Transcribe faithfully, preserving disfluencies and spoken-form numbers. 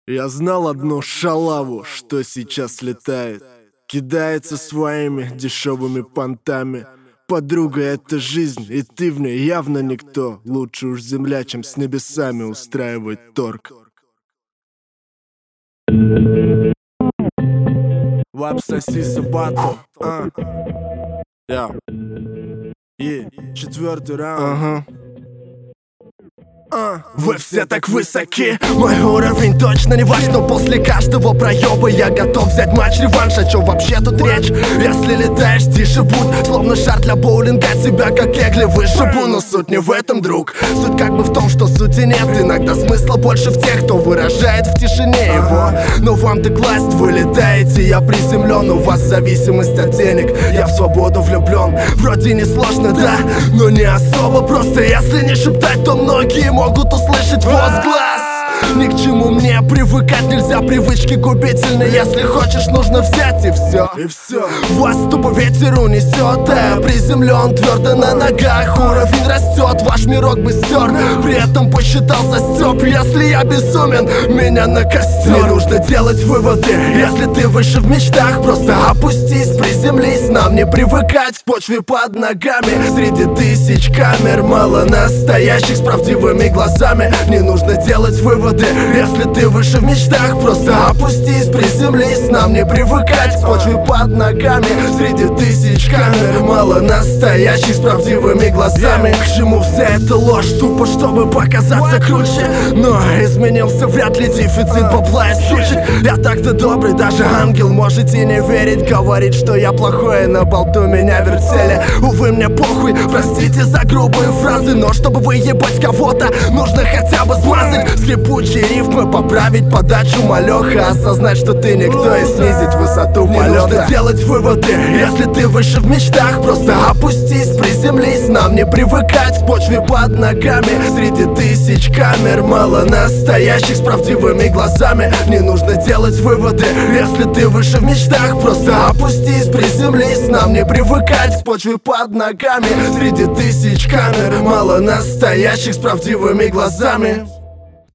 Я знал одну шалаву, что сейчас летает, кидается своими дешевыми понтами. Подруга, это жизнь, и ты в ней явно никто. Лучше уж земля, чем с небесами устраивать торг. Лапсоси сабату, а Я И четвертый раунд. Ага. А, вы все так высоки, мой уровень точно не ваш, но после каждого проеба я готов взять матч-реванш. О чем вообще тут речь? Если летаешь, тише будь, словно шар для боулинга, тебя как кегли вышибу. Но суть не в этом, друг, суть как бы в том, что сути нет. Иногда смысла больше в тех, кто выражает в тишине его. Но вам так власть, вы летаете, я приземлен. У вас зависимость от денег, я в свободу влюблен. Вроде не сложно, да, но не особо. Просто если не шептать, то многие могут услышать возглас. Ни к чему мне привыкать нельзя, привычки губительны. Если хочешь, нужно взять и все. И все. Вас тупо ветер унесет, а я приземлен твердо на ногах. Уровень растет, ваш мирок бы стер. При этом посчитал за стёб. Если я безумен, меня на костер. Не нужно делать выводы, если ты выше в мечтах. Просто опустись, приземлись, нам не привыкать к почве под ногами. Среди тысяч камер мало настоящих с правдивыми глазами. Не нужно делать выводы, если ты выше в мечтах. Просто опустись, приземлись, нам не привыкать к почве под ногами. Среди тысяч камер мало настоящих с правдивыми глазами. К чему вся эта ложь? Тупо чтобы показаться круче. Но изменился вряд ли, дефицит бабла и сучек. Я так-то добрый, даже ангел, можете не верить. Говорит, что я плохой, на болту меня вертели. Увы, мне похуй, простите за грубые фразы, но чтобы выебать кого-то, нужно хотя бы смазать скрипучие рифмы, поправить подачу малёха, осознать, что ты никто, и снизить высоту полета. Не нужно делать выводы, если ты выше в мечтах. Просто опустись, приземлись, нам не привыкать к почве под ногами. Среди тысяч камер мало настоящих с правдивыми глазами. Не нужно делать выводы, если ты выше в мечтах. Просто опустись, приземлись, нам не привыкать к почве под ногами. Среди тысяч камер мало настоящих с правдивыми глазами.